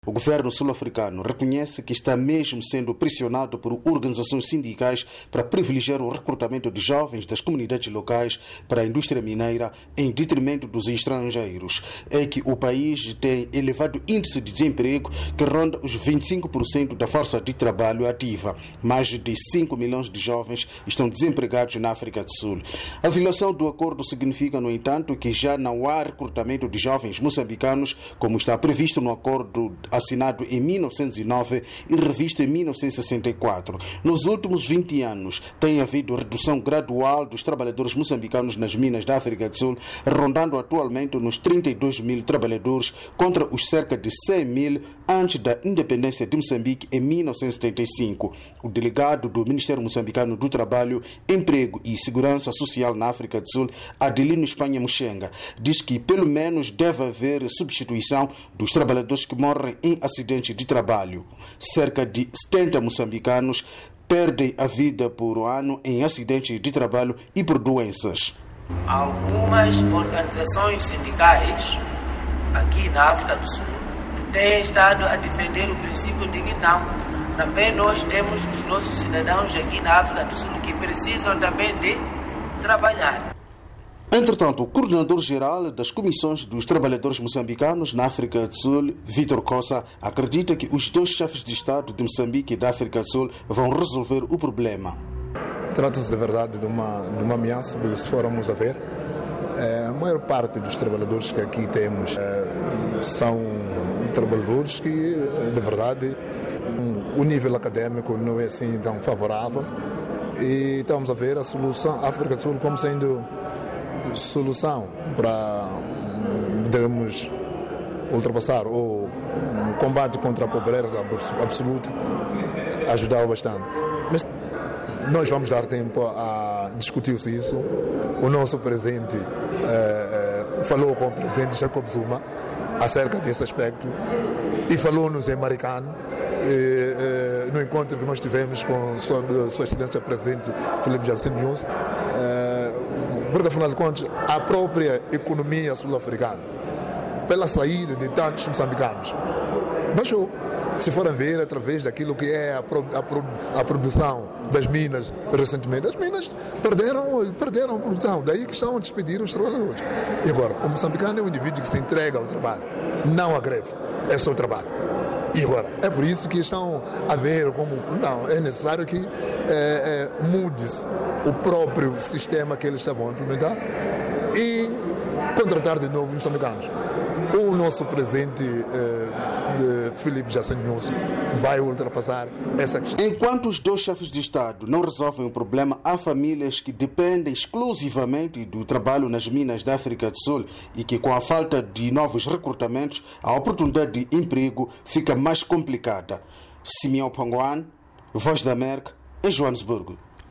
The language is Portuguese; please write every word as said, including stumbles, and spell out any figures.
O governo sul-africano reconhece que está mesmo sendo pressionado por organizações sindicais para privilegiar o recrutamento de jovens das comunidades locais para a indústria mineira em detrimento dos estrangeiros. É que o país tem elevado índice de desemprego que ronda os vinte e cinco por cento da força de trabalho ativa. Mais de cinco milhões de jovens estão desempregados na África do Sul. A violação do acordo significa, no entanto, que já não há recrutamento de jovens moçambicanos, como está previsto no acordo assinado em mil novecentos e nove e revisto em mil novecentos e sessenta e quatro. Nos últimos vinte anos, tem havido redução gradual dos trabalhadores moçambicanos nas minas da África do Sul, rondando atualmente nos trinta e dois mil trabalhadores contra os cerca de cem mil antes da independência de Moçambique em mil novecentos e setenta e cinco. O delegado do Ministério Moçambicano do Trabalho, Emprego e Segurança Social na África do Sul, Adelino Espanha Muxenga, diz que pelo menos deve haver substituição dos trabalhadores que morrem em acidentes de trabalho. Cerca de setenta moçambicanos perdem a vida por ano em acidentes de trabalho e por doenças. Algumas organizações sindicais aqui na África do Sul têm estado a defender o princípio de que não. Também nós temos os nossos cidadãos aqui na África do Sul que precisam também de trabalhar. Entretanto, o coordenador-geral das Comissões dos Trabalhadores Moçambicanos na África do Sul, Vítor Costa, acredita que os dois chefes de Estado de Moçambique e da África do Sul vão resolver o problema. Trata-se, de verdade, de uma, de uma ameaça, porque se formos a ver, é, a maior parte dos trabalhadores que aqui temos é, são trabalhadores que, de verdade, o nível académico não é assim tão favorável. E estamos a ver a solução, a África do Sul como sendo solução para podermos ultrapassar o combate contra a pobreza absoluta, ajudava bastante. Mas nós vamos dar tempo a discutir-se isso. O nosso presidente eh, falou com o presidente Jacob Zuma acerca desse aspecto e falou-nos em Maricano, eh, eh, no encontro que nós tivemos com sua, sua excelência presidente Filipe Jacinto Nyusi, eh, porque afinal de contas a própria economia sul-africana, pela saída de tantos moçambicanos, baixou. Se forem ver através daquilo que é a, pro, a, pro, a produção das minas recentemente, as minas perderam, perderam a produção, daí que estão a despedir os trabalhadores. E agora, o moçambicano é um indivíduo que se entrega ao trabalho, não à greve, é só trabalho. E agora, é por isso que estão a ver como, não, é necessário que é, é, mude-se o próprio sistema que eles estavam a implementar e contratar de novo os moçambicanos. O nosso presidente eh, Filipe Jacinto Nyusi vai ultrapassar essa questão. Enquanto os dois chefes de Estado não resolvem o problema, há famílias que dependem exclusivamente do trabalho nas minas da África do Sul e que, com a falta de novos recrutamentos, a oportunidade de emprego fica mais complicada. Simeão Panguan, Voz da América, em Joanesburgo.